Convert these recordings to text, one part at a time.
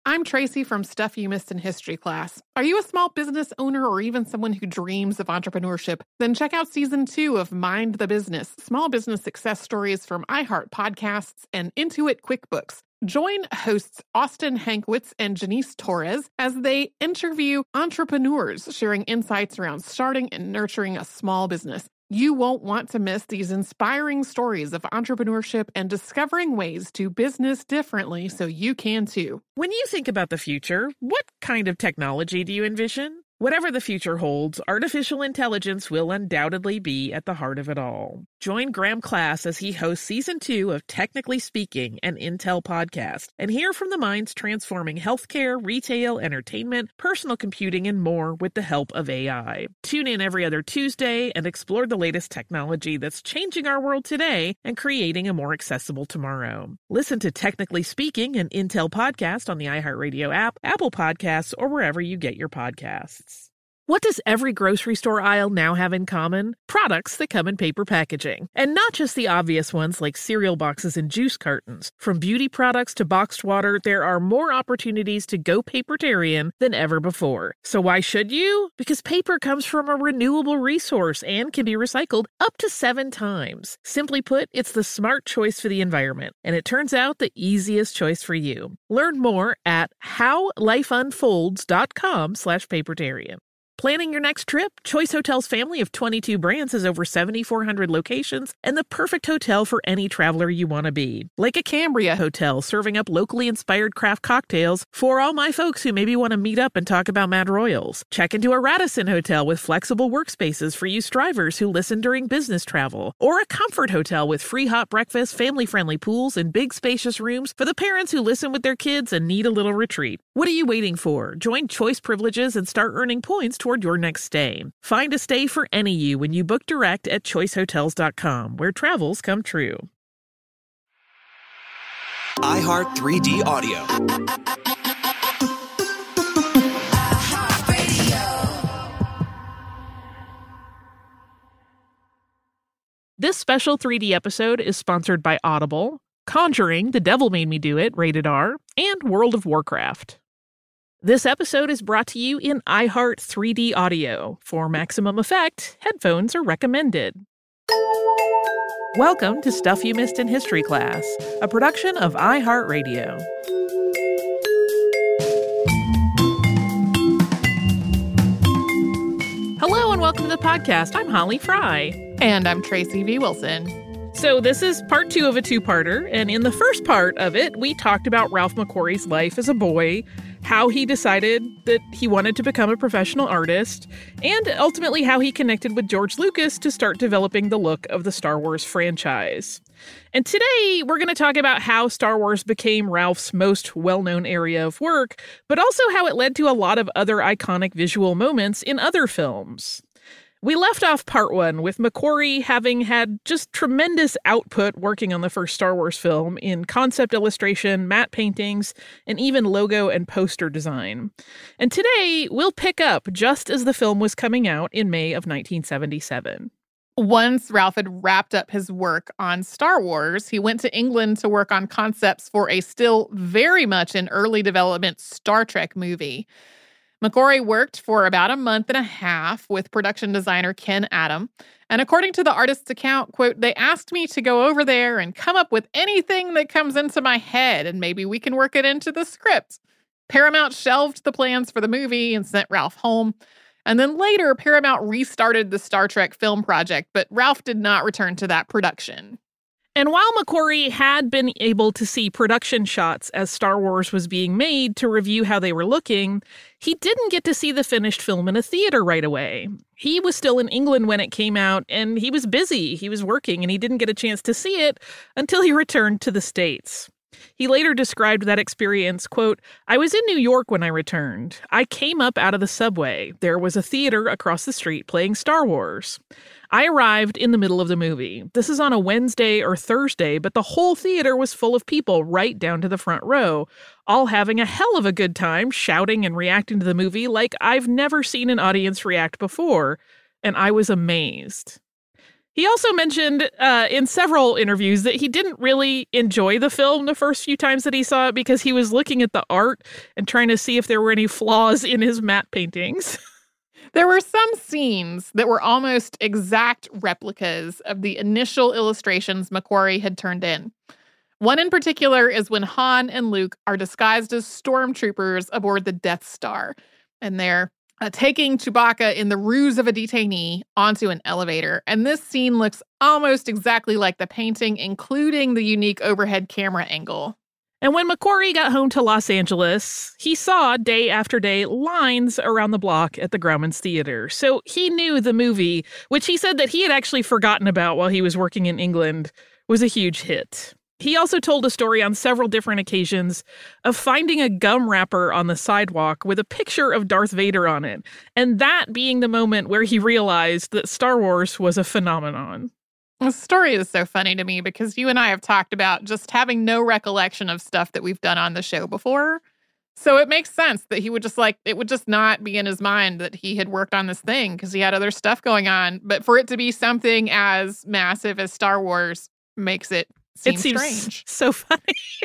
I'm Tracy from Stuff You Missed in History class. Are you a small business owner or even someone who dreams of entrepreneurship? Then check out Season 2 of Mind the Business, small business success stories from iHeart Podcasts and Intuit QuickBooks. Join hosts Austin Hankwitz and Janice Torres as they interview entrepreneurs sharing insights around starting and nurturing a small business. You won't want to miss these inspiring stories of entrepreneurship and discovering ways to business differently so you can too. When you think about the future, what kind of technology do you envision? Whatever the future holds, artificial intelligence will undoubtedly be at the heart of it all. Join Graham Class as he hosts Season 2 of Technically Speaking, an Intel podcast, and hear from the minds transforming healthcare, retail, entertainment, personal computing, and more with the help of AI. Tune in every other Tuesday and explore the latest technology that's changing our world today and creating a more accessible tomorrow. Listen to Technically Speaking, an Intel podcast on the iHeartRadio app, Apple Podcasts, or wherever you get your podcasts. What does every grocery store aisle now have in common? Products that come in paper packaging. And not just the obvious ones like cereal boxes and juice cartons. From beauty products to boxed water, there are more opportunities to go papertarian than ever before. So why should you? Because paper comes from a renewable resource and can be recycled up to 7 times. Simply put, it's the smart choice for the environment. And it turns out the easiest choice for you. Learn more at howlifeunfolds.com/papertarian. Planning your next trip? Choice Hotels' family of 22 brands has over 7,400 locations and the perfect hotel for any traveler you want to be. Like a Cambria Hotel, serving up locally inspired craft cocktails for all my folks who maybe want to meet up and talk about Mad Royals. Check into a Radisson Hotel with flexible workspaces for you strivers who listen during business travel. Or a Comfort Hotel with free hot breakfast, family-friendly pools, and big spacious rooms for the parents who listen with their kids and need a little retreat. What are you waiting for? Join Choice Privileges and start earning points toward your next stay. Find a stay for any you when you book direct at choicehotels.com, where travels come true. iHeart 3D Audio. This special 3D episode is sponsored by Audible, Conjuring, The Devil Made Me Do It, rated R, and World of Warcraft. This episode is brought to you in iHeart 3D Audio. For maximum effect, headphones are recommended. Welcome to Stuff You Missed in History class, a production of iHeartRadio. Hello and welcome to the podcast. I'm Holly Fry. And I'm Tracy V. Wilson. So this is part 2 of a 2-parter, and in the first part of it, we talked about Ralph McQuarrie's life as a boy, how he decided that he wanted to become a professional artist, and ultimately how he connected with George Lucas to start developing the look of the Star Wars franchise. And today, we're going to talk about how Star Wars became Ralph's most well-known area of work, but also how it led to a lot of other iconic visual moments in other films. We left off part 1 with McQuarrie having had just tremendous output working on the first Star Wars film in concept illustration, matte paintings, and even logo and poster design. And today, we'll pick up just as the film was coming out in May of 1977. Once Ralph had wrapped up his work on Star Wars, he went to England to work on concepts for a still very much in early development Star Trek movie. McQuarrie worked for about a month and a half with production designer Ken Adam. And according to the artist's account, quote, "They asked me to go over there and come up with anything that comes into my head, and maybe we can work it into the script." Paramount shelved the plans for the movie and sent Ralph home. And then later, Paramount restarted the Star Trek film project, but Ralph did not return to that production. And while McQuarrie had been able to see production shots as Star Wars was being made to review how they were looking, he didn't get to see the finished film in a theater right away. He was still in England when it came out, and he was busy. He was working, and he didn't get a chance to see it until he returned to the States. He later described that experience, quote, "I was in New York when I returned. I came up out of the subway. There was a theater across the street playing Star Wars. I arrived in the middle of the movie. This is on a Wednesday or Thursday, but the whole theater was full of people right down to the front row, all having a hell of a good time, shouting and reacting to the movie like I've never seen an audience react before, and I was amazed." He also mentioned in several interviews that he didn't really enjoy the film the first few times that he saw it because he was looking at the art and trying to see if there were any flaws in his matte paintings. There were some scenes that were almost exact replicas of the initial illustrations McQuarrie had turned in. One in particular is when Han and Luke are disguised as stormtroopers aboard the Death Star, and they're taking Chewbacca in the ruse of a detainee onto an elevator. And this scene looks almost exactly like the painting, including the unique overhead camera angle. And when McQuarrie got home to Los Angeles, he saw day after day lines around the block at the Grauman's Theater. So he knew the movie, which he said that he had actually forgotten about while he was working in England, was a huge hit. He also told a story on several different occasions of finding a gum wrapper on the sidewalk with a picture of Darth Vader on it, and that being the moment where he realized that Star Wars was a phenomenon. The story is so funny to me because you and I have talked about just having no recollection of stuff that we've done on the show before. So it makes sense that he would it would just not be in his mind that he had worked on this thing because he had other stuff going on. But for it to be something as massive as Star Wars makes it seems strange. So funny.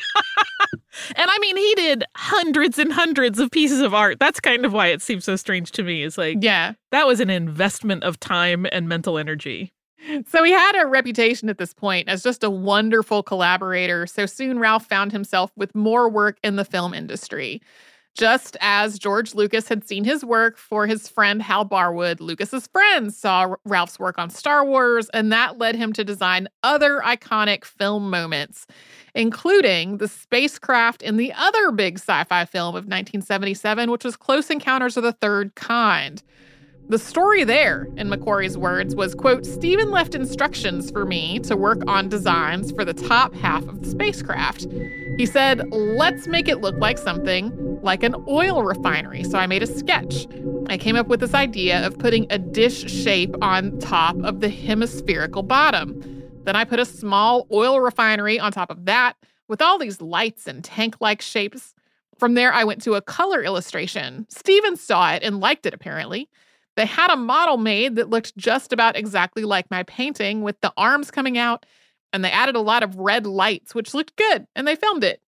And I mean, he did hundreds and hundreds of pieces of art. That's kind of why it seems so strange to me. It's like, yeah, that was an investment of time and mental energy. So he had a reputation at this point as just a wonderful collaborator. So soon Ralph found himself with more work in the film industry. Just as George Lucas had seen his work for his friend Hal Barwood, Lucas's friends saw Ralph's work on Star Wars, and that led him to design other iconic film moments, including the spacecraft in the other big sci-fi film of 1977, which was Close Encounters of the Third Kind. The story there, in McQuarrie's words, was, quote, Steven left instructions for me to work on designs for the top half of the spacecraft. He said, let's make it look like something like an oil refinery. So I made a sketch. I came up with this idea of putting a dish shape on top of the hemispherical bottom. Then I put a small oil refinery on top of that with all these lights and tank-like shapes. From there, I went to a color illustration. Steven saw it and liked it, apparently. They had a model made that looked just about exactly like my painting with the arms coming out, and they added a lot of red lights, which looked good, and they filmed it.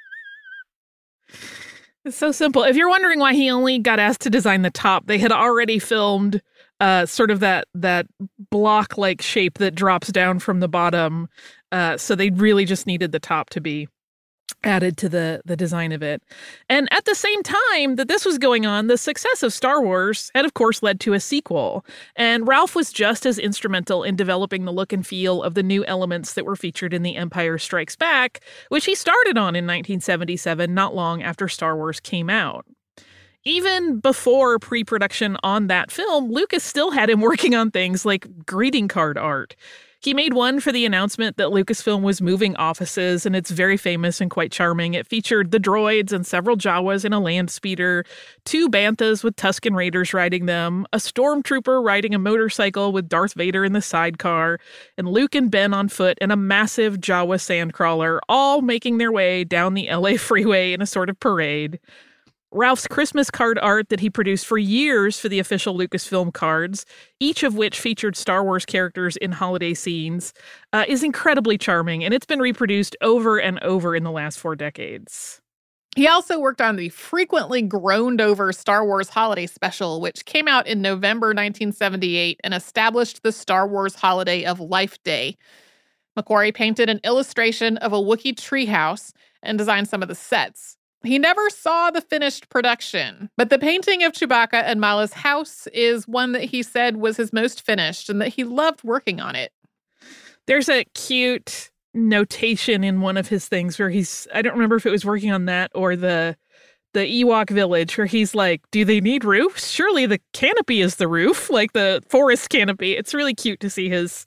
It's so simple. If you're wondering why he only got asked to design the top, they had already filmed sort of that block-like shape that drops down from the bottom, so they really just needed the top to be added to the design of it. And at the same time that this was going on, the success of Star Wars had, of course, led to a sequel. And Ralph was just as instrumental in developing the look and feel of the new elements that were featured in The Empire Strikes Back, which he started on in 1977, not long after Star Wars came out. Even before pre-production on that film, Lucas still had him working on things like greeting card art. He made one for the announcement that Lucasfilm was moving offices, and it's very famous and quite charming. It featured the droids and several Jawas in a land speeder, 2 Banthas with Tusken Raiders riding them, a stormtrooper riding a motorcycle with Darth Vader in the sidecar, and Luke and Ben on foot, and a massive Jawa sandcrawler, all making their way down the LA freeway in a sort of parade. Ralph's Christmas card art that he produced for years for the official Lucasfilm cards, each of which featured Star Wars characters in holiday scenes, is incredibly charming, and it's been reproduced over and over in the last 4 decades. He also worked on the frequently groaned over Star Wars Holiday Special, which came out in November 1978 and established the Star Wars Holiday of Life Day. McQuarrie painted an illustration of a Wookiee treehouse and designed some of the sets. He never saw the finished production, but the painting of Chewbacca and Mala's house is one that he said was his most finished and that he loved working on it. There's a cute notation in one of his things where I don't remember if it was working on that or the Ewok village, where he's like, do they need roofs? Surely the canopy is the roof, like the forest canopy. It's really cute to see his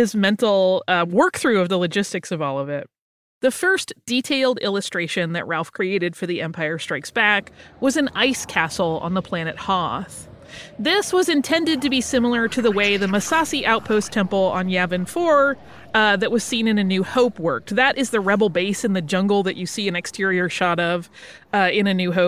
mental work through of the logistics of all of it. The first detailed illustration that Ralph created for The Empire Strikes Back was an ice castle on the planet Hoth. This was intended to be similar to the way the Massassi Outpost Temple on Yavin 4 that was seen in A New Hope worked. That is the rebel base in the jungle that you see an exterior shot of in A New Hope.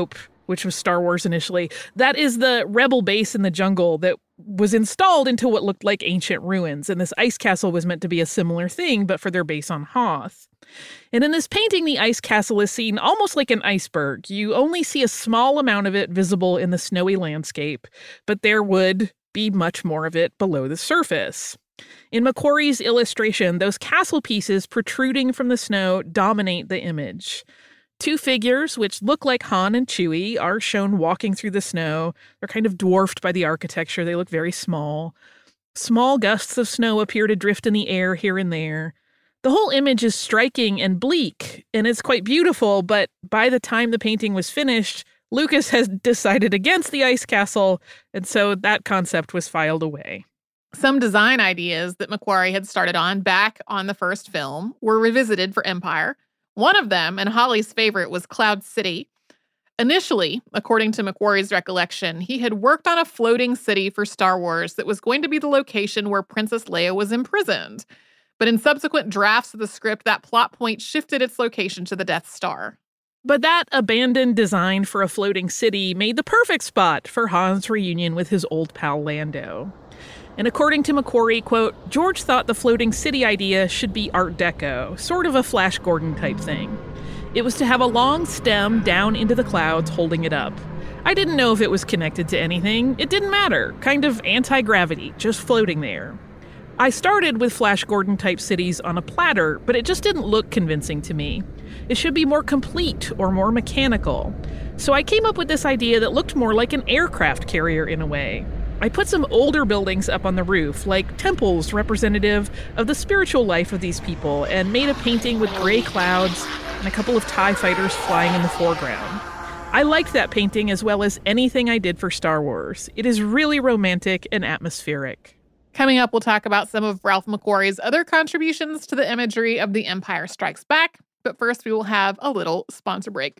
which was Star Wars initially. That is the rebel base in the jungle that was installed into what looked like ancient ruins. And this ice castle was meant to be a similar thing, but for their base on Hoth. And in this painting, the ice castle is seen almost like an iceberg. You only see a small amount of it visible in the snowy landscape, but there would be much more of it below the surface. In McQuarrie's illustration, those castle pieces protruding from the snow dominate the image. Two figures, which look like Han and Chewie, are shown walking through the snow. They're kind of dwarfed by the architecture. They look very small. Small gusts of snow appear to drift in the air here and there. The whole image is striking and bleak, and it's quite beautiful, but by the time the painting was finished, Lucas has decided against the ice castle, and so that concept was filed away. Some design ideas that McQuarrie had started on back on the first film were revisited for Empire. One of them, and Holly's favorite, was Cloud City. Initially, according to McQuarrie's recollection, he had worked on a floating city for Star Wars that was going to be the location where Princess Leia was imprisoned. But in subsequent drafts of the script, that plot point shifted its location to the Death Star. But that abandoned design for a floating city made the perfect spot for Han's reunion with his old pal Lando. And according to McQuarrie, quote, George thought the floating city idea should be Art Deco, sort of a Flash Gordon type thing. It was to have a long stem down into the clouds holding it up. I didn't know if it was connected to anything. It didn't matter. Kind of anti-gravity, just floating there. I started with Flash Gordon type cities on a platter, but it just didn't look convincing to me. It should be more complete or more mechanical. So I came up with this idea that looked more like an aircraft carrier in a way. I put some older buildings up on the roof, like temples representative of the spiritual life of these people, and made a painting with gray clouds and a couple of TIE fighters flying in the foreground. I liked that painting as well as anything I did for Star Wars. It is really romantic and atmospheric. Coming up, we'll talk about some of Ralph McQuarrie's other contributions to the imagery of The Empire Strikes Back. But first, we will have a little sponsor break.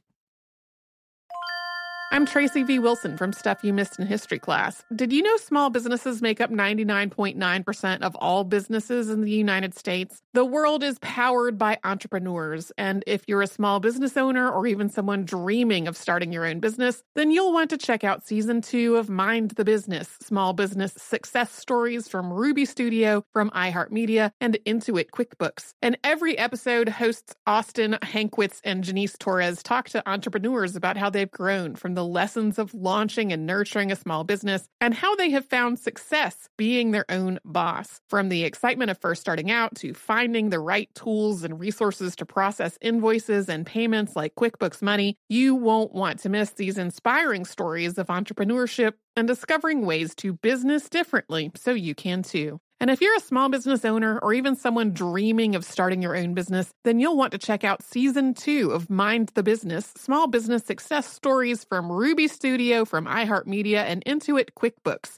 I'm Tracy V. Wilson from Stuff You Missed in History class. Did you know small businesses make up 99.9% of all businesses in the United States? The world is powered by entrepreneurs, and if you're a small business owner or even someone dreaming of starting your own business, then you'll want to check out Season 2 of Mind the Business, Small Business Success Stories from Ruby Studio, from iHeartMedia, and Intuit QuickBooks. And every episode, hosts Austin Hankwitz and Janice Torres talk to entrepreneurs about how they've grown from the lessons of launching and nurturing a small business and how they have found success being their own boss. From the excitement of first starting out to finding the right tools and resources to process invoices and payments like QuickBooks Money, you won't want to miss these inspiring stories of entrepreneurship and discovering ways to business differently so you can too. And if you're a small business owner or even someone dreaming of starting your own business, then you'll want to check out Season 2 of Mind the Business, Small Business Success Stories from Ruby Studio, from iHeartMedia, and Intuit QuickBooks.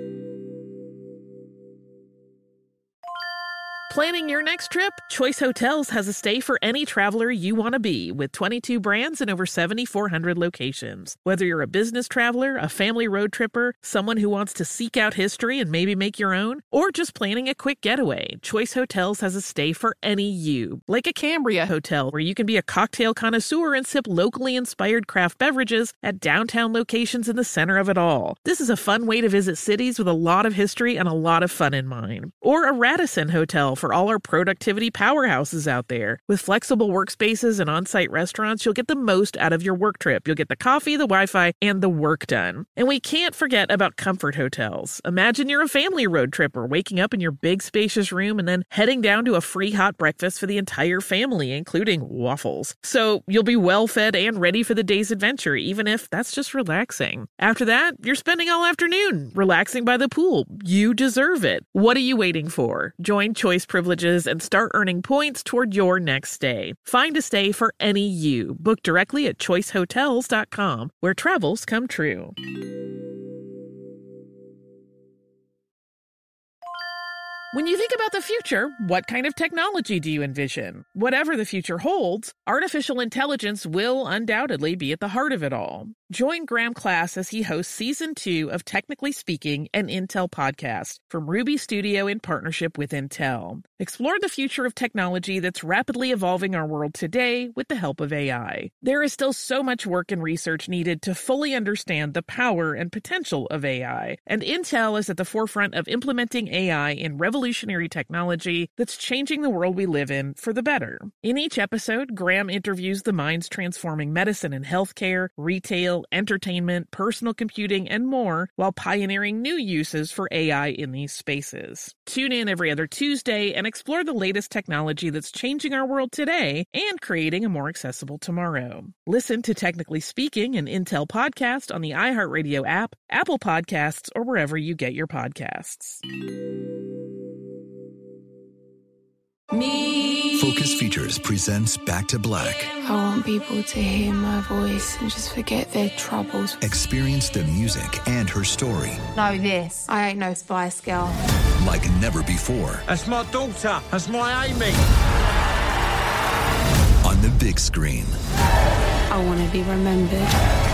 Planning your next trip? Choice Hotels has a stay for any traveler you want to be, with 22 brands and over 7,400 locations. Whether you're a business traveler, a family road tripper, someone who wants to seek out history and maybe make your own, or just planning a quick getaway, Choice Hotels has a stay for any you. Like a Cambria Hotel, where you can be a cocktail connoisseur and sip locally inspired craft beverages at downtown locations in the center of it all. This is a fun way to visit cities with a lot of history and a lot of fun in mind. Or a Radisson Hotel for all our productivity powerhouses out there. With flexible workspaces and on-site restaurants, you'll get the most out of your work trip. You'll get the coffee, the Wi-Fi, and the work done. And we can't forget about Comfort Hotels. Imagine you're a family road tripper, waking up in your big spacious room and then heading down to a free hot breakfast for the entire family, including waffles. So you'll be well fed and ready for the day's adventure, even if that's just relaxing. After that, you're spending all afternoon relaxing by the pool. You deserve it. What are you waiting for? Join Choice Privileges and start earning points toward your next stay. Find a stay for any you. Book directly at choicehotels.com, where travels come true. When you think about the future, what kind of technology do you envision? Whatever the future holds, artificial intelligence will undoubtedly be at the heart of it all. Join Graham Class as he hosts Season 2 of Technically Speaking, an Intel podcast from Ruby Studio in partnership with Intel. Explore the future of technology that's rapidly evolving our world today with the help of AI. There is still so much work and research needed to fully understand the power and potential of AI, and Intel is at the forefront of implementing AI in revolutionary technology that's changing the world we live in for the better. In each episode, Graham interviews the minds transforming medicine and healthcare, retail, entertainment, personal computing, and more, while pioneering new uses for AI in these spaces. Tune in every other Tuesday and explore the latest technology that's changing our world today and creating a more accessible tomorrow. Listen to Technically Speaking, an Intel podcast on the iHeartRadio app, Apple Podcasts, or wherever you get your podcasts. Focus Features presents Back to Black. I want people to hear my voice and just forget their troubles. Experience the music and her story. Know this, I ain't no Spice Girl. Like never before. That's my daughter. That's my Amy. On the big screen. I want to be remembered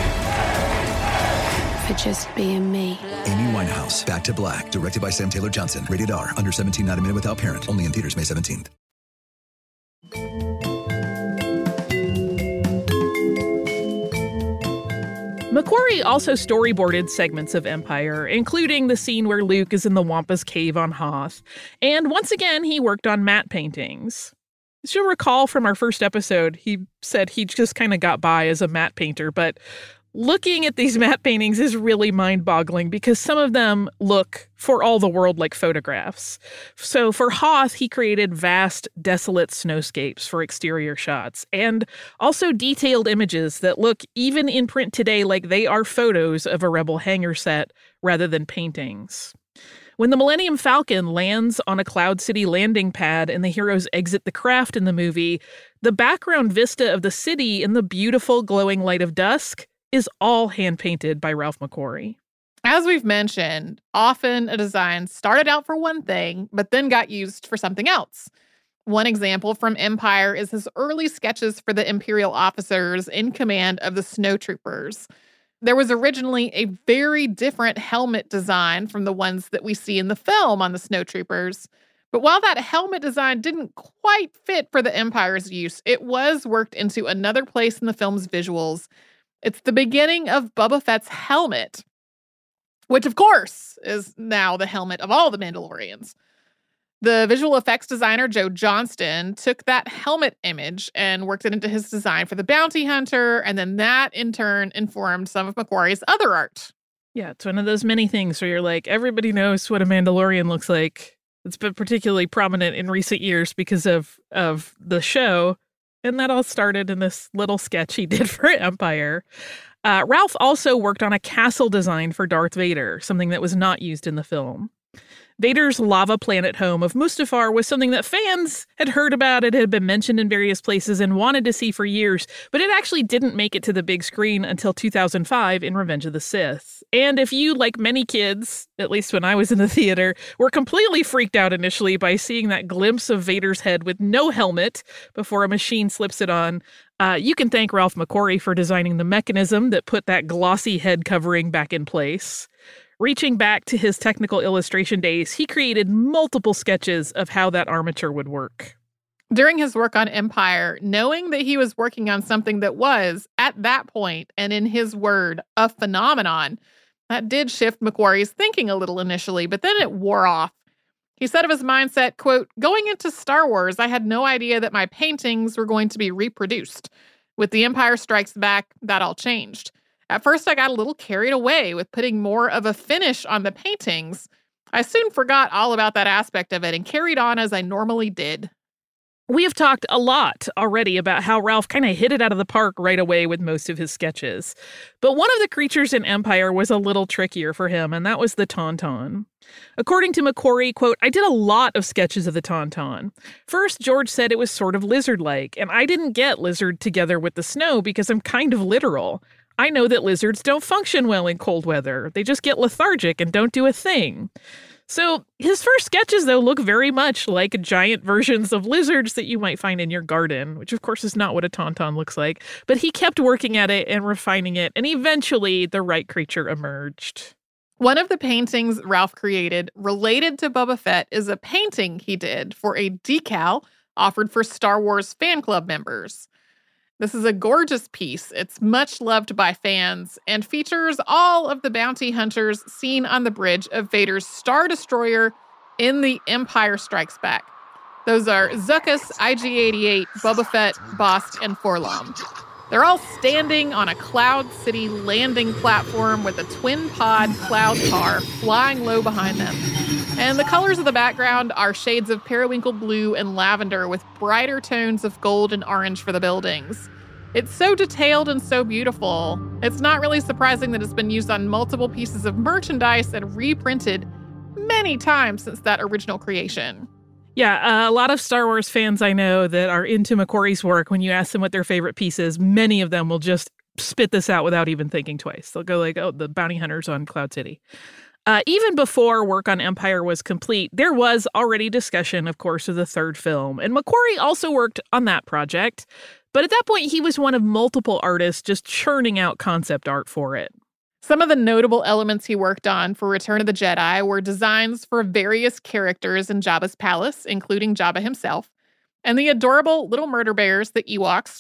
for just being me. Amy Winehouse, Back to Black, directed by Sam Taylor Johnson. Rated R, under 17, not a minute without parent. Only in theaters May 17th. McQuarrie also storyboarded segments of Empire, including the scene where Luke is in the Wampa's cave on Hoth. And once again, he worked on matte paintings. As you'll recall from our first episode, he said he just kind of got by as a matte painter, but looking at these matte paintings is really mind-boggling because some of them look, for all the world, like photographs. So for Hoth, he created vast, desolate snowscapes for exterior shots, and also detailed images that look, even in print today, like they are photos of a Rebel hangar set rather than paintings. When the Millennium Falcon lands on a Cloud City landing pad and the heroes exit the craft in the movie, the background vista of the city in the beautiful glowing light of dusk is all hand-painted by Ralph McQuarrie. As we've mentioned, often a design started out for one thing, but then got used for something else. One example from Empire is his early sketches for the Imperial officers in command of the snowtroopers. There was originally a very different helmet design from the ones that we see in the film on the snowtroopers. But while that helmet design didn't quite fit for the Empire's use, it was worked into another place in the film's visuals. It's the beginning of Boba Fett's helmet, which, of course, is now the helmet of all the Mandalorians. The visual effects designer, Joe Johnston, took that helmet image and worked it into his design for the Bounty Hunter, and then that, in turn, informed some of McQuarrie's other art. Yeah, it's one of those many things where you're like, everybody knows what a Mandalorian looks like. It's been particularly prominent in recent years because of the show. And that all started in this little sketch he did for Empire. Ralph also worked on a castle design for Darth Vader, something that was not used in the film. Vader's lava planet home of Mustafar was something that fans had heard about. It had been mentioned in various places and wanted to see for years, but it actually didn't make it to the big screen until 2005 in Revenge of the Sith. And if you, like many kids, at least when I was in the theater, were completely freaked out initially by seeing that glimpse of Vader's head with no helmet before a machine slips it on, you can thank Ralph McQuarrie for designing the mechanism that put that glossy head covering back in place. Reaching back to his technical illustration days, he created multiple sketches of how that armature would work. During his work on Empire, knowing that he was working on something that was, at that point, and in his word, a phenomenon, that did shift McQuarrie's thinking a little initially, but then it wore off. He said of his mindset, quote, "Going into Star Wars, I had no idea that my paintings were going to be reproduced. With The Empire Strikes Back, that all changed. At first, I got a little carried away with putting more of a finish on the paintings. I soon forgot all about that aspect of it and carried on as I normally did." We have talked a lot already about how Ralph kind of hit it out of the park right away with most of his sketches. But one of the creatures in Empire was a little trickier for him, and that was the Tauntaun. According to McQuarrie, quote, "I did a lot of sketches of the Tauntaun. First, George said it was sort of lizard-like, and I didn't get lizard together with the snow because I'm kind of literal. I know that lizards don't function well in cold weather. They just get lethargic and don't do a thing. So his first sketches, though, look very much like giant versions of lizards that you might find in your garden, which, of course, is not what a tauntaun looks like. But he kept working at it and refining it, and eventually the right creature emerged. One of the paintings Ralph created related to Boba Fett is a painting he did for a decal offered for Star Wars fan club members. This is a gorgeous piece. It's much loved by fans and features all of the bounty hunters seen on the bridge of Vader's Star Destroyer in The Empire Strikes Back. Those are Zuckuss, IG-88, Boba Fett, Bast, and 4-LOM. They're all standing on a Cloud City landing platform with a twin-pod cloud car flying low behind them. And the colors of the background are shades of periwinkle blue and lavender with brighter tones of gold and orange for the buildings. It's so detailed and so beautiful. It's not really surprising that it's been used on multiple pieces of merchandise and reprinted many times since that original creation. Yeah, a lot of Star Wars fans I know that are into McQuarrie's work, when you ask them what their favorite piece is, many of them will just spit this out without even thinking twice. They'll go like, oh, the bounty hunters on Cloud City. Even before work on Empire was complete, there was already discussion, of course, of the third film. And McQuarrie also worked on that project. But at that point, he was one of multiple artists just churning out concept art for it. Some of the notable elements he worked on for Return of the Jedi were designs for various characters in Jabba's palace, including Jabba himself, and the adorable little murder bears, the Ewoks.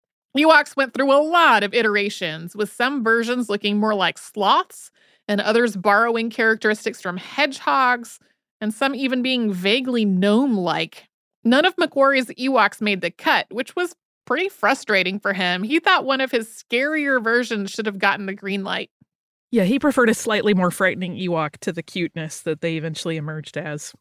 Ewoks went through a lot of iterations, with some versions looking more like sloths, and others borrowing characteristics from hedgehogs, and some even being vaguely gnome-like. None of McQuarrie's Ewoks made the cut, which was pretty frustrating for him. He thought one of his scarier versions should have gotten the green light. Yeah, he preferred a slightly more frightening Ewok to the cuteness that they eventually emerged as.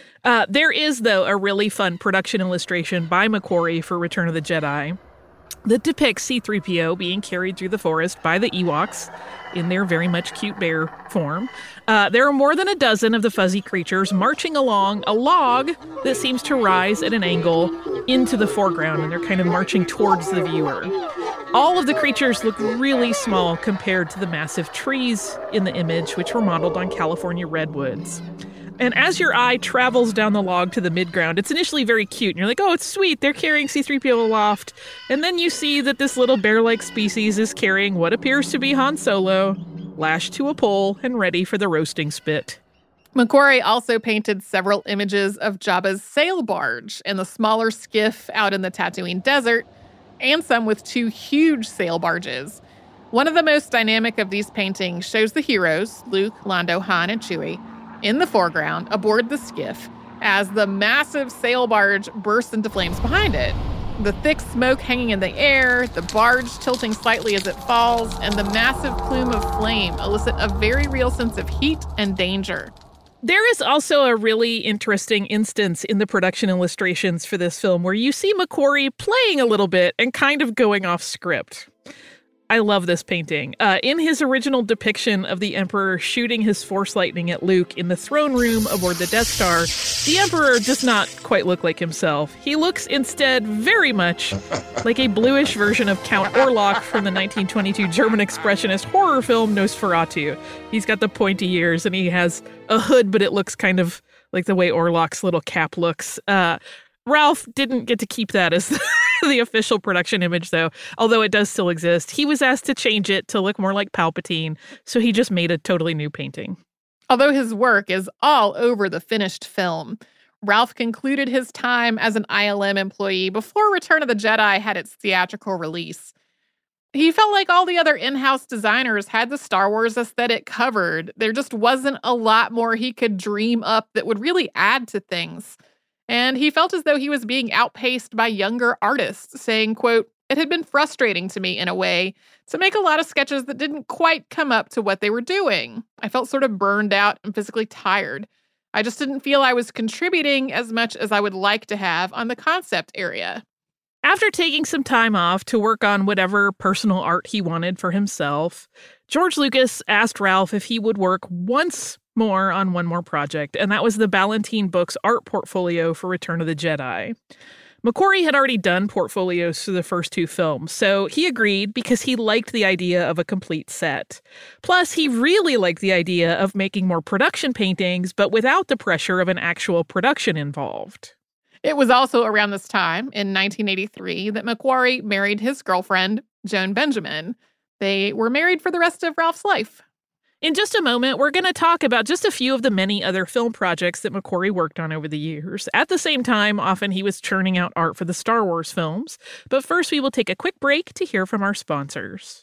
There is, though, a really fun production illustration by McQuarrie for Return of the Jedi that depicts C-3PO being carried through the forest by the Ewoks in their very much cute bear form. There are more than a dozen of the fuzzy creatures marching along a log that seems to rise at an angle into the foreground, and they're kind of marching towards the viewer. All of the creatures look really small compared to the massive trees in the image, which were modeled on California redwoods. And as your eye travels down the log to the midground, it's initially very cute. And you're like, oh, it's sweet. They're carrying C-3PO aloft. And then you see that this little bear-like species is carrying what appears to be Han Solo, lashed to a pole and ready for the roasting spit. McQuarrie also painted several images of Jabba's sail barge and the smaller skiff out in the Tatooine desert, and some with two huge sail barges. One of the most dynamic of these paintings shows the heroes, Luke, Lando, Han, and Chewie, in the foreground aboard the skiff as the massive sail barge bursts into flames behind it. The thick smoke hanging in the air, the barge tilting slightly as it falls, and the massive plume of flame elicit a very real sense of heat and danger. There is also a really interesting instance in the production illustrations for this film where you see McQuarrie playing a little bit and kind of going off script. I love this painting. In his original depiction of the Emperor shooting his Force lightning at Luke in the throne room aboard the Death Star, the Emperor does not quite look like himself. He looks instead very much like a bluish version of Count Orlok from the 1922 German expressionist horror film Nosferatu. He's got the pointy ears and he has a hood, but it looks kind of like the way Orlok's little cap looks. Ralph didn't get to keep that as the official production image, though, although it does still exist. He was asked to change it to look more like Palpatine, so he just made a totally new painting. Although his work is all over the finished film, Ralph concluded his time as an ILM employee before Return of the Jedi had its theatrical release. He felt like all the other in-house designers had the Star Wars aesthetic covered. There just wasn't a lot more he could dream up that would really add to things. And he felt as though he was being outpaced by younger artists, saying, quote, "It had been frustrating to me in a way to make a lot of sketches that didn't quite come up to what they were doing. I felt sort of burned out and physically tired. I just didn't feel I was contributing as much as I would like to have on the concept area." After taking some time off to work on whatever personal art he wanted for himself, George Lucas asked Ralph if he would work once more on one more project, and that was the Ballantine Books art portfolio for Return of the Jedi. McQuarrie had already done portfolios for the first 2 films, so he agreed because he liked the idea of a complete set. Plus, he really liked the idea of making more production paintings, but without the pressure of an actual production involved. It was also around this time, in 1983, that McQuarrie married his girlfriend, Joan Benjamin. They were married for the rest of Ralph's life. In just a moment, we're going to talk about just a few of the many other film projects that McQuarrie worked on over the years. At the same time, often he was churning out art for the Star Wars films. But first, we will take a quick break to hear from our sponsors.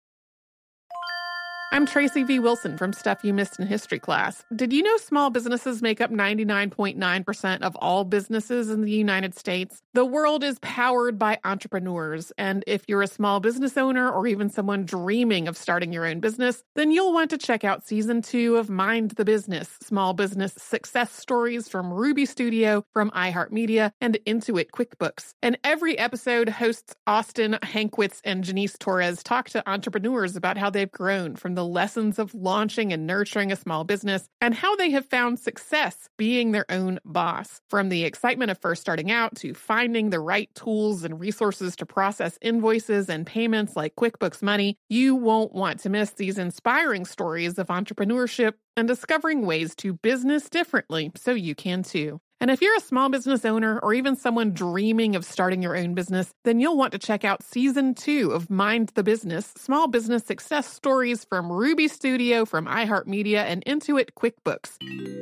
I'm Tracy V. Wilson from Stuff You Missed in History Class. Did you know small businesses make up 99.9% of all businesses in the United States? The world is powered by entrepreneurs, and if you're a small business owner or even someone dreaming of starting your own business, then you'll want to check out Season 2 of Mind the Business, small business success stories from Ruby Studio, from iHeartMedia, and Intuit QuickBooks. And every episode, hosts Austin Hankwitz and Janice Torres talk to entrepreneurs about how they've grown from the lessons of launching and nurturing a small business and how they have found success being their own boss. From the excitement of first starting out to finding the right tools and resources to process invoices and payments like QuickBooks Money, you won't want to miss these inspiring stories of entrepreneurship and discovering ways to business differently so you can too. And if you're a small business owner or even someone dreaming of starting your own business, then you'll want to check out Season 2 of Mind the Business, small business success stories from Ruby Studio, from iHeartMedia, and Intuit QuickBooks.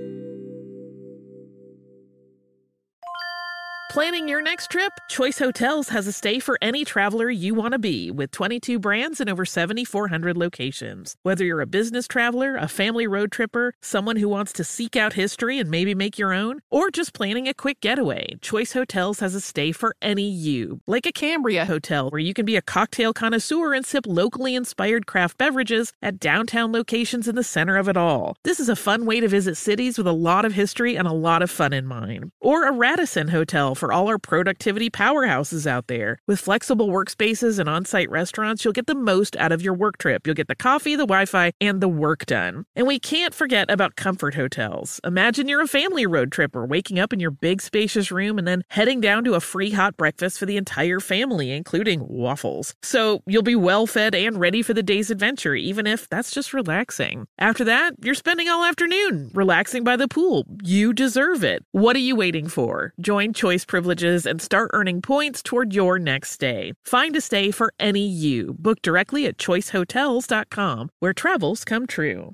Planning your next trip? Choice Hotels has a stay for any traveler you want to be, with 22 brands and over 7,400 locations. Whether you're a business traveler, a family road tripper, someone who wants to seek out history and maybe make your own, or just planning a quick getaway, Choice Hotels has a stay for any you. Like a Cambria Hotel, where you can be a cocktail connoisseur and sip locally inspired craft beverages at downtown locations in the center of it all. This is a fun way to visit cities with a lot of history and a lot of fun in mind. Or a Radisson Hotel for all our productivity powerhouses out there. With flexible workspaces and on-site restaurants, you'll get the most out of your work trip. You'll get the coffee, the Wi-Fi, and the work done. And we can't forget about Comfort Hotels. Imagine you're a family road tripper, waking up in your big spacious room and then heading down to a free hot breakfast for the entire family, including waffles. So you'll be well fed and ready for the day's adventure, even if that's just relaxing. After that, you're spending all afternoon relaxing by the pool. You deserve it. What are you waiting for? Join Choice Privileges and start earning points toward your next stay. Find a stay for any you. Book directly at choicehotels.com, where travels come true.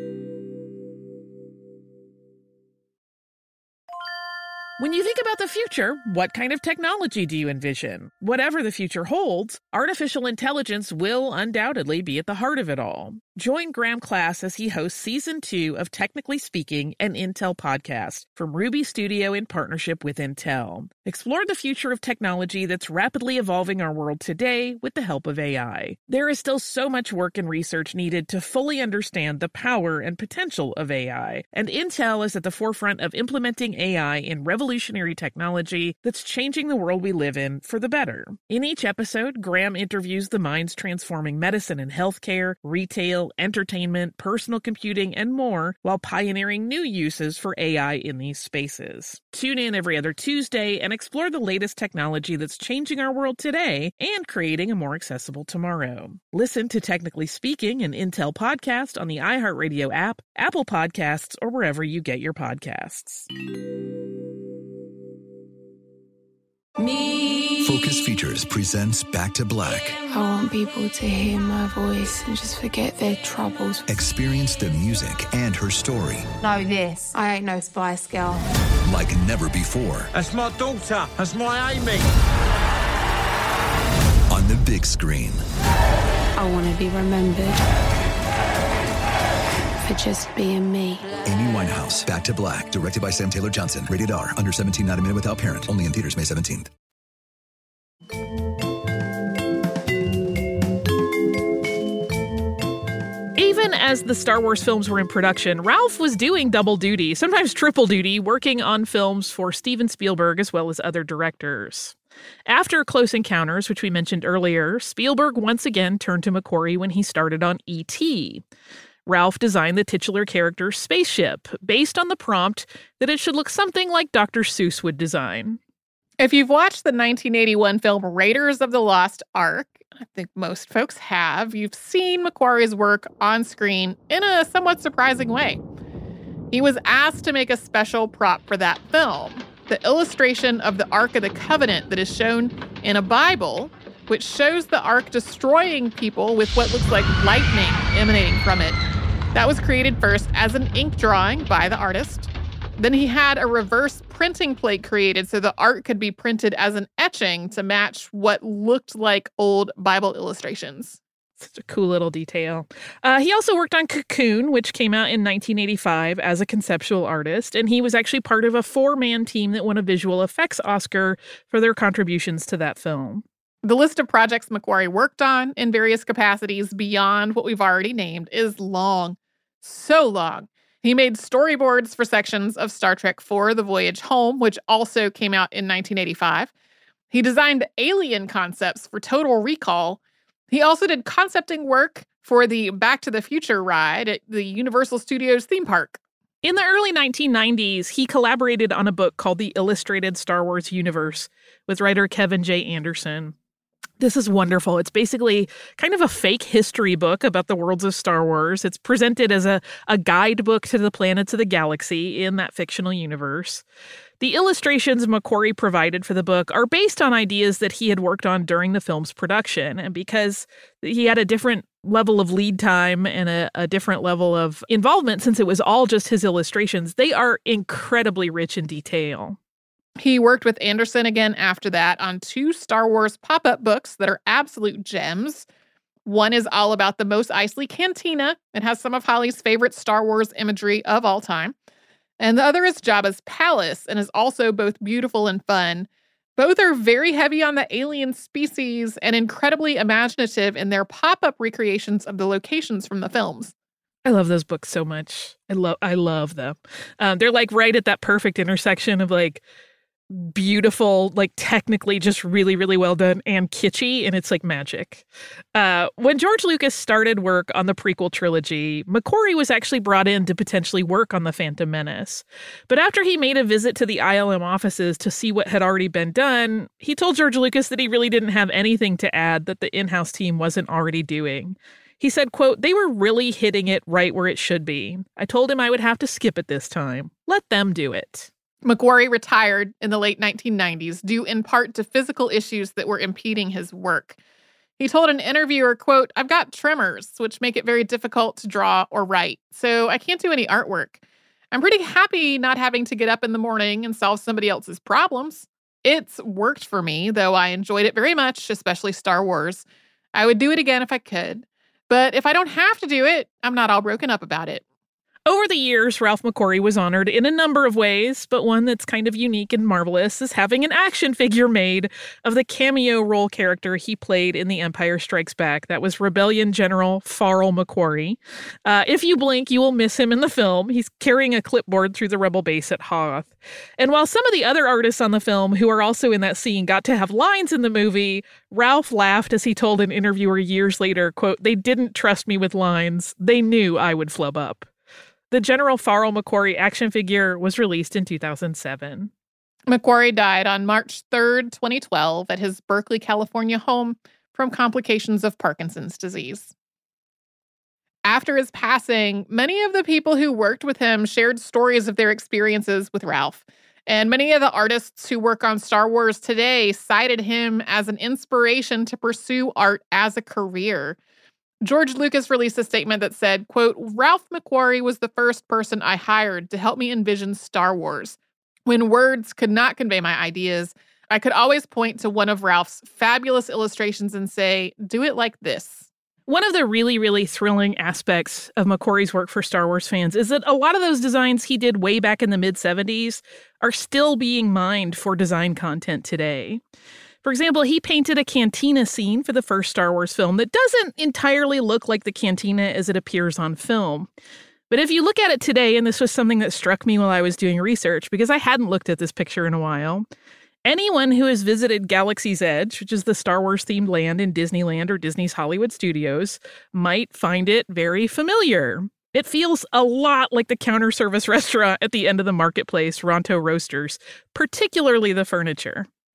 When you think about the future, what kind of technology do you envision? Whatever the future holds, artificial intelligence will undoubtedly be at the heart of it all. Join Graham Class as he hosts Season 2 of Technically Speaking, an Intel podcast from Ruby Studio in partnership with Intel. Explore the future of technology that's rapidly evolving our world today with the help of AI. There is still so much work and research needed to fully understand the power and potential of AI, and Intel is at the forefront of implementing AI in revolutionary technology that's changing the world we live in for the better. In each episode, Graham interviews the minds transforming medicine and healthcare, retail, entertainment, personal computing, and more, while pioneering new uses for AI in these spaces. Tune in every other Tuesday and explore the latest technology that's changing our world today and creating a more accessible tomorrow. Listen to Technically Speaking, an Intel podcast on the iHeartRadio app, Apple Podcasts, or wherever you get your podcasts. Focus Features presents Back to Black. I want people to hear my voice and just forget their troubles. Experience the music and her story Know this, I ain't no Spice Girl. like never before That's my daughter. That's my Amy. on the big screen. I want to be remembered for just being me. Amy Winehouse, Back to Black, directed by Sam Taylor Johnson. Rated R, under 17, not a minute without parent. Only in theaters May 17th. Even as the Star Wars films were in production, Ralph was doing double duty, sometimes triple duty, working on films for Steven Spielberg as well as other directors. After Close Encounters, which we mentioned earlier, Spielberg once again turned to McQuarrie when he started on E.T. Ralph designed the titular character Spaceship, based on the prompt that it should look something like Dr. Seuss would design. If you've watched the 1981 film Raiders of the Lost Ark, I think most folks have, you've seen McQuarrie's work on screen in a somewhat surprising way. He was asked to make a special prop for that film, the illustration of the Ark of the Covenant that is shown in a Bible, which shows the Ark destroying people with what looks like lightning emanating from it. That was created first as an ink drawing by the artist. Then he had a reverse printing plate created so the art could be printed as an etching to match what looked like old Bible illustrations. Such a cool little detail. He also worked on Cocoon, which came out in 1985 as a conceptual artist, and he was actually part of a 4-man team that won a visual effects Oscar for their contributions to that film. The list of projects McQuarrie worked on in various capacities beyond what we've already named is long, so long. He made storyboards for sections of Star Trek IV: The Voyage Home, which also came out in 1985. He designed alien concepts for Total Recall. He also did concepting work for the Back to the Future ride at the Universal Studios theme park. In the early 1990s, he collaborated on a book called The Illustrated Star Wars Universe with writer Kevin J. Anderson. This is wonderful. It's basically kind of a fake history book about the worlds of Star Wars. It's presented as a guidebook to the planets of the galaxy in that fictional universe. The illustrations McQuarrie provided for the book are based on ideas that he had worked on during the film's production. And because he had a different level of lead time and a different level of involvement, since it was all just his illustrations, they are incredibly rich in detail. He worked with Anderson again after that on 2 Star Wars pop-up books that are absolute gems. One is all about the Mos Eisley Cantina. It has some of Holly's favorite Star Wars imagery of all time. And the other is Jabba's Palace and is also both beautiful and fun. Both are very heavy on the alien species and incredibly imaginative in their pop-up recreations of the locations from the films. I love those books so much. I love them. They're like right at that perfect intersection of like beautiful, like technically just really, really well done and kitschy, and it's like magic. When George Lucas started work on the prequel trilogy, McQuarrie was actually brought in to potentially work on The Phantom Menace. But after he made a visit to the ILM offices to see what had already been done, he told George Lucas that he really didn't have anything to add that the in-house team wasn't already doing. He said, quote, "They were really hitting it right where it should be. I told him I would have to skip it this time. Let them do it." McQuarrie retired in the late 1990s due in part to physical issues that were impeding his work. He told an interviewer, quote, "I've got tremors, which make it very difficult to draw or write, so I can't do any artwork. I'm pretty happy not having to get up in the morning and solve somebody else's problems. It's worked for me, though I enjoyed it very much, especially Star Wars. I would do it again if I could. But if I don't have to do it, I'm not all broken up about it." Over the years, Ralph McQuarrie was honored in a number of ways, but one that's kind of unique and marvelous is having an action figure made of the cameo role character he played in The Empire Strikes Back. That was Rebellion General Farrell McQuarrie. If you blink, you will miss him in the film. He's carrying a clipboard through the Rebel base at Hoth. And while some of the other artists on the film who are also in that scene got to have lines in the movie, Ralph laughed as he told an interviewer years later, quote, "They didn't trust me with lines. They knew I would flub up." The General Farrell McQuarrie action figure was released in 2007. McQuarrie died on March 3rd, 2012, at his Berkeley, California home from complications of Parkinson's disease. After his passing, many of the people who worked with him shared stories of their experiences with Ralph. And many of the artists who work on Star Wars today cited him as an inspiration to pursue art as a career. George Lucas released a statement that said, quote, "Ralph McQuarrie was the first person I hired to help me envision Star Wars. When words could not convey my ideas, I could always point to one of Ralph's fabulous illustrations and say, do it like this." One of the really, really thrilling aspects of McQuarrie's work for Star Wars fans is that a lot of those designs he did way back in the mid-70s are still being mined for design content today. For example, he painted a cantina scene for the first Star Wars film that doesn't entirely look like the cantina as it appears on film. But if you look at it today, and this was something that struck me while I was doing research, because I hadn't looked at this picture in a while, anyone who has visited Galaxy's Edge, which is the Star Wars-themed land in Disneyland or Disney's Hollywood Studios, might find it very familiar. It feels a lot like the counter service restaurant at the end of the marketplace, Ronto Roasters, particularly the furniture.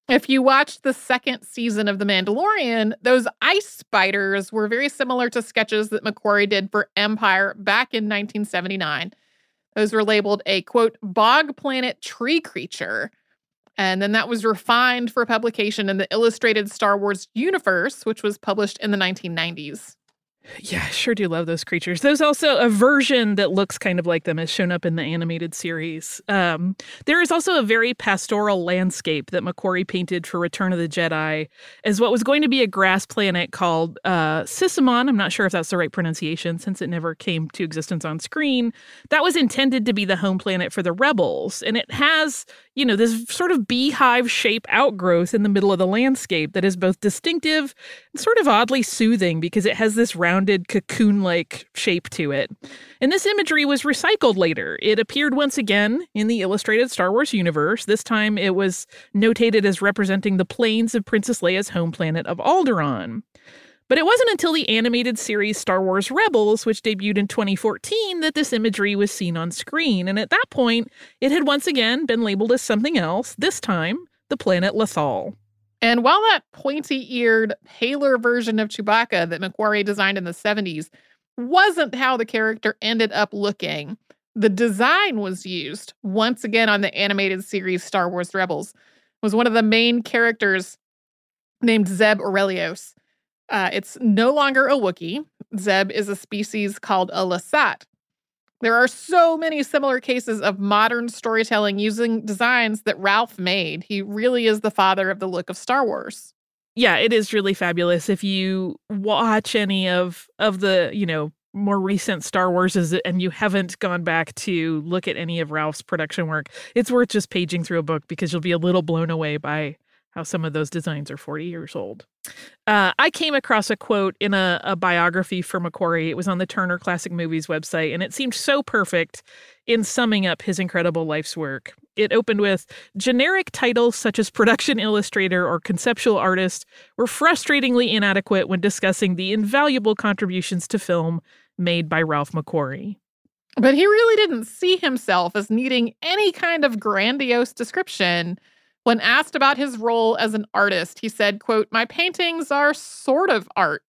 If you watched the second season of The Mandalorian, those ice spiders were very similar to sketches that McQuarrie did for Empire back in 1979. Those were labeled a, quote, bog planet tree creature. And then that was refined for publication in the Illustrated Star Wars Universe, which was published in the 1990s. Yeah, I sure do love those creatures. There's also a version that looks kind of like them has shown up in the animated series. There is also a very pastoral landscape that McQuarrie painted for Return of the Jedi as what was going to be a grass planet called Sisamon. I'm not sure if that's the right pronunciation since it never came to existence on screen. That was intended to be the home planet for the rebels. And it has, you know, this sort of beehive shape outgrowth in the middle of the landscape that is both distinctive and sort of oddly soothing because it has this rounded cocoon-like shape to it. And this imagery was recycled later. It appeared once again in the Illustrated Star Wars Universe. This time it was notated as representing the plains of Princess Leia's home planet of Alderaan. But it wasn't until the animated series Star Wars Rebels, which debuted in 2014, that this imagery was seen on screen. And at that point, it had once again been labeled as something else, this time the planet Lothal. And while that pointy-eared, paler version of Chewbacca that McQuarrie designed in the 70s wasn't how the character ended up looking, the design was used once again on the animated series Star Wars Rebels. It was one of the main characters named Zeb Orrelios. It's no longer a Wookiee. Zeb is a species called a Lasat. There are so many similar cases of modern storytelling using designs that Ralph made. He really is the father of the look of Star Wars. Yeah, it is really fabulous. If you watch any of the, you know, more recent Star Warses and you haven't gone back to look at any of Ralph's production work, it's worth just paging through a book because you'll be a little blown away by how some of those designs are 40 years old. I came across a quote in a biography for McQuarrie. It was on the Turner Classic Movies website, and it seemed so perfect in summing up his incredible life's work. It opened with, generic titles such as production illustrator or conceptual artist were frustratingly inadequate when discussing the invaluable contributions to film made by Ralph McQuarrie. But he really didn't see himself as needing any kind of grandiose description. When asked about his role as an artist, he said, quote, my paintings are sort of art.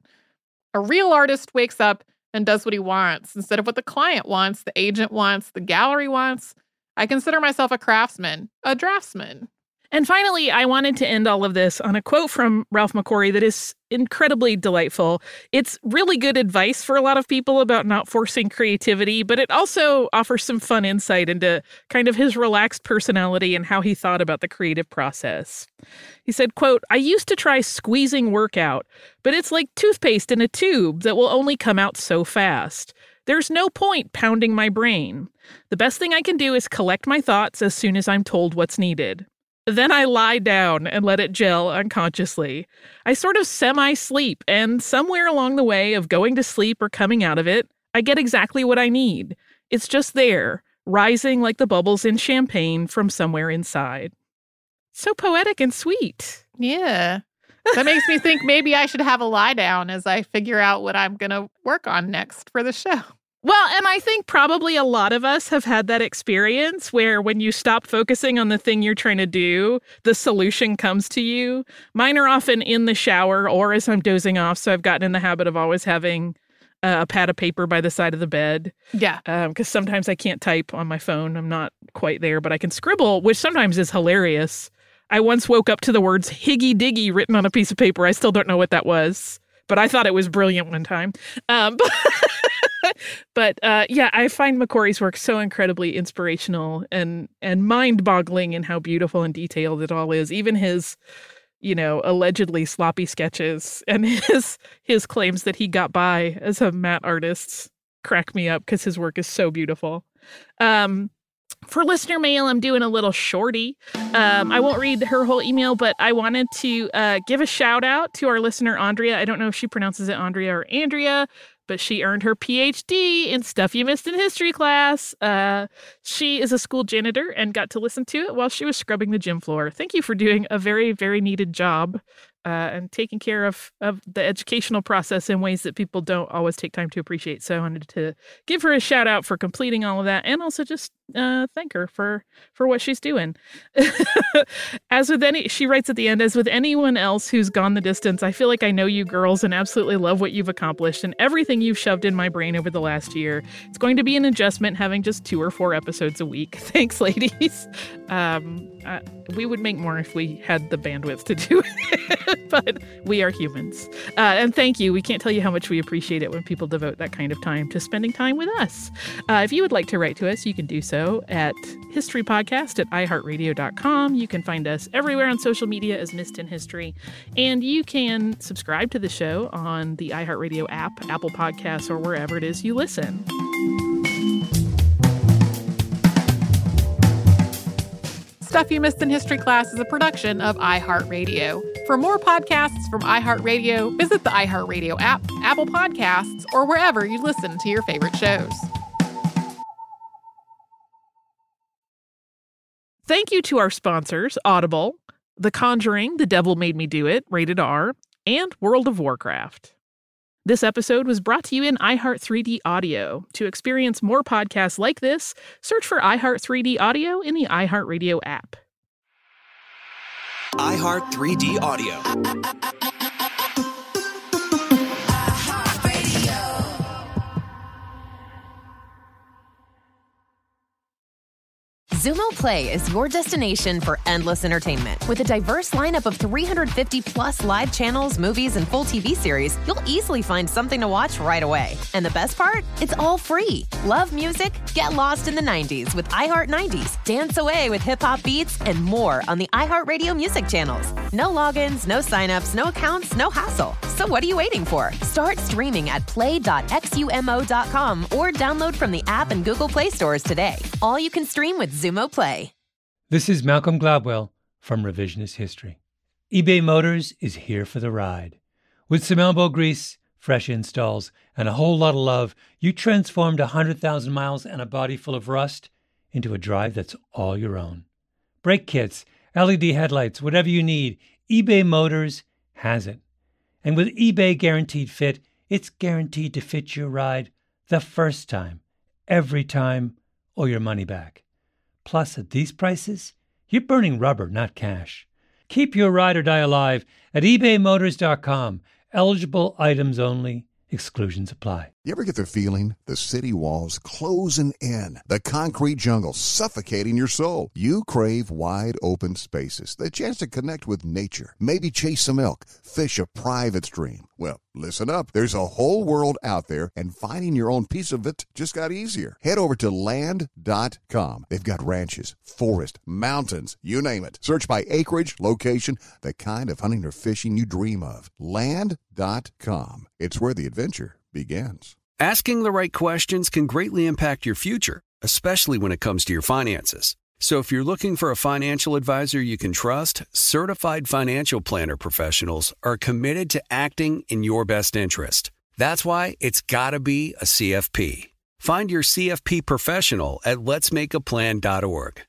A real artist wakes up and does what he wants instead of what the client wants, the agent wants, the gallery wants. I consider myself a craftsman, a draftsman. And finally, I wanted to end all of this on a quote from Ralph McQuarrie that is incredibly delightful. It's really good advice for a lot of people about not forcing creativity, but it also offers some fun insight into kind of his relaxed personality and how he thought about the creative process. He said, quote, I used to try squeezing work out, but it's like toothpaste in a tube that will only come out so fast. There's no point pounding my brain. The best thing I can do is collect my thoughts as soon as I'm told what's needed. Then I lie down and let it gel unconsciously. I sort of semi-sleep, and somewhere along the way of going to sleep or coming out of it, I get exactly what I need. It's just there, rising like the bubbles in champagne from somewhere inside. So poetic and sweet. Yeah. That makes me think maybe I should have a lie down as I figure out what I'm going to work on next for the show. Well, and I think probably a lot of us have had that experience where when you stop focusing on the thing you're trying to do, the solution comes to you. Mine are often in the shower or as I'm dozing off, so I've gotten in the habit of always having a pad of paper by the side of the bed. Yeah. Because sometimes I can't type on my phone. I'm not quite there, but I can scribble, which sometimes is hilarious. I once woke up to the words Higgy Diggy written on a piece of paper. I still don't know what that was, but I thought it was brilliant one time. But yeah, I find McQuarrie's work so incredibly inspirational and mind-boggling in how beautiful and detailed it all is. Even his, you know, allegedly sloppy sketches and his claims that he got by as a matte artist crack me up because his work is so beautiful. For listener mail, I'm doing a little shorty. I won't read her whole email, but I wanted to give a shout out to our listener, Andrea. I don't know if she pronounces it Andrea or Andrea, but she earned her PhD in Stuff You Missed in History class. She is a school janitor and got to listen to it while she was scrubbing the gym floor. Thank you for doing a very, very needed job and taking care of the educational process in ways that people don't always take time to appreciate. So I wanted to give her a shout out for completing all of that, and also just thank her for what she's doing. She writes at the end, as with anyone else who's gone the distance, I feel like I know you girls and absolutely love what you've accomplished and everything you've shoved in my brain over the last year. It's going to be an adjustment having just 2 or 4 episodes a week. Thanks, ladies. We would make more if we had the bandwidth to do it, but we are humans. And thank you. We can't tell you how much we appreciate it when people devote that kind of time to spending time with us. If you would like to write to us, you can do so at historypodcast@iheartradio.com. You can find us everywhere on social media as Missed in History, and you can subscribe to the show on the iHeartRadio app, Apple Podcasts, or wherever it is you listen. Stuff You Missed in History Class is a production of iHeartRadio. For more podcasts from iHeartRadio, visit the iHeartRadio app, Apple Podcasts, or wherever you listen to your favorite shows. Thank you to our sponsors, Audible, The Conjuring, The Devil Made Me Do It, rated R, and World of Warcraft. This episode was brought to you in iHeart 3D Audio. To experience more podcasts like this, search for iHeart 3D Audio in the iHeartRadio app. iHeart 3D Audio. Xumo Play is your destination for endless entertainment. With a diverse lineup of 350-plus live channels, movies, and full TV series, you'll easily find something to watch right away. And the best part? It's all free. Love music? Get lost in the 90s with iHeart 90s. Dance away with hip-hop beats and more on the iHeartRadio music channels. No logins, no signups, no accounts, no hassle. So what are you waiting for? Start streaming at play.xumo.com or download from the app and Google Play stores today. All you can stream with Xumo Play. This is Malcolm Gladwell from Revisionist History. eBay Motors is here for the ride. With some elbow grease, fresh installs, and a whole lot of love, you transformed 100,000 miles and a body full of rust into a drive that's all your own. Brake kits, LED headlights, whatever you need, eBay Motors has it. And with eBay Guaranteed Fit, it's guaranteed to fit your ride the first time, every time, or your money back. Plus, at these prices, you're burning rubber, not cash. Keep your ride or die alive at ebaymotors.com. Eligible items only. Exclusions apply. You ever get the feeling the city walls closing in, the concrete jungle suffocating your soul? You crave wide open spaces, the chance to connect with nature, maybe chase some elk, fish a private stream. Well, listen up. There's a whole world out there, and finding your own piece of it just got easier. Head over to land.com. They've got ranches, forest, mountains, you name it. Search by acreage, location, the kind of hunting or fishing you dream of. Land.com. It's where the adventure begins. Asking the right questions can greatly impact your future, especially when it comes to your finances. So if you're looking for a financial advisor you can trust, certified financial planner professionals are committed to acting in your best interest. That's why it's got to be a CFP. Find your CFP professional at letsmakeaplan.org.